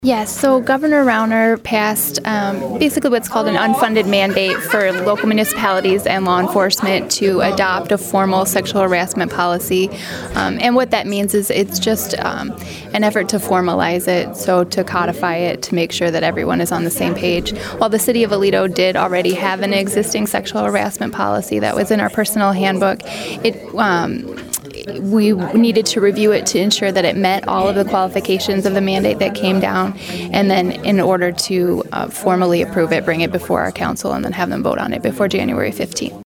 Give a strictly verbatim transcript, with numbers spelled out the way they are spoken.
Yes, so Governor Rauner passed um, basically what's called an unfunded mandate for local municipalities and law enforcement to adopt a formal sexual harassment policy. Um, and what that means is it's just um, an effort to formalize it, so to codify it, to make sure that everyone is on the same page. While the City of Aledo did already have an existing sexual harassment policy that was in our personnel handbook, it um, we needed to review it to ensure that it met all of the qualifications of the mandate that came down, and then in order to uh, formally approve it, bring it before our council and then have them vote on it before January fifteenth.